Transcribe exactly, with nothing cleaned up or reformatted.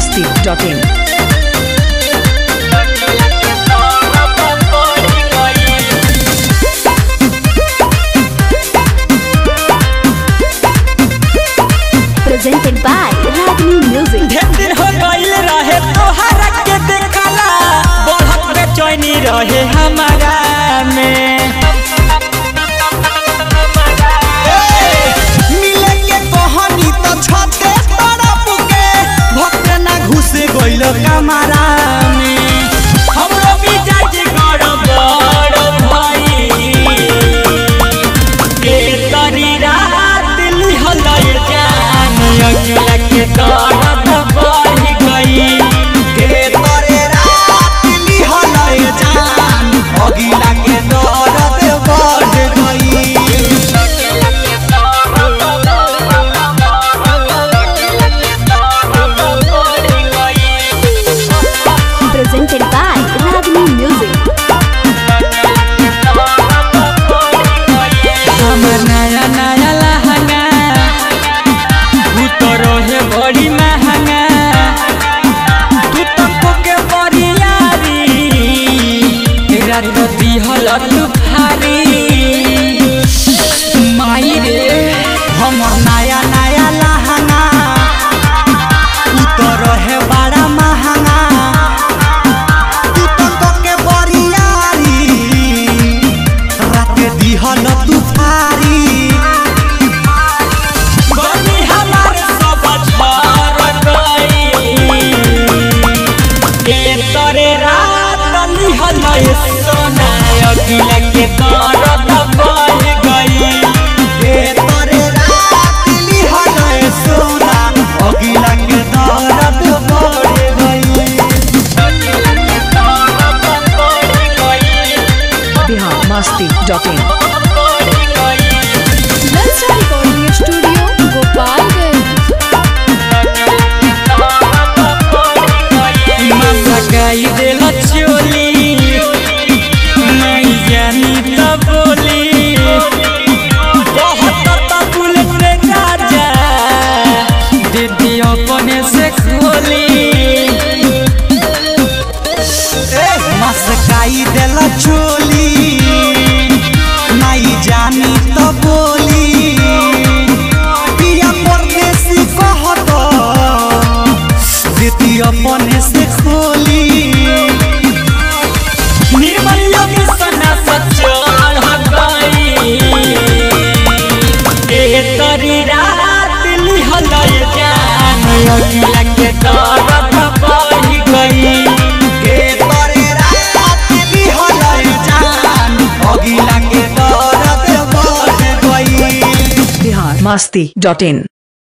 masti dot in. Presented by Ragini Music. ढेर हो गइल रहे तोहरा के देखला बढ़त बेचैनी रहे हमारा में मिले के कहानी तो छते तरफ के भक्त ना घुसे गइल कमरा में हमरो भी जाई गड़बड़ भाई के तरी रात लिहल जान अकेला के दर्द बढ़ गई के तोरे रात लिहल जान अकेला के दर्द बढ़ गई Presented by Ragini Music. हमर नया नया लहंगा उतरो है बड़ी महंगा तू तको के बड़ी यारी रात दिहल तू भारी माई रे हमर नया नया लहंगा उतरो है बड़ा महंगा तू तको के बड़ी यारी रात दिहल तू भारी बनी हमार सब झर गई के तोरे रात लिहल सोना अकेला के दर्द बढ़ गई के तोरे रात लिहल सोना अकेला के दर्द बढ़ गई Bihar masti dot in. Lalsa Recording Studio, Gopalganj. मसकाई देल चोली नहीं जानी तो बोली बहुत तबुल रे राजा दीदी अपने से खोली मसकाई देल चोली नहीं जानी तो बोली पिया परदेसी कहत दीदी अपने से खोली निर्मल योगी सना सचल गई ए तरी रात लिहल जान अकेला के दर्द बढ़ गई के तरी रात लिहल जान अकेला के दर्द बढ़ गई Bihar masti dot in.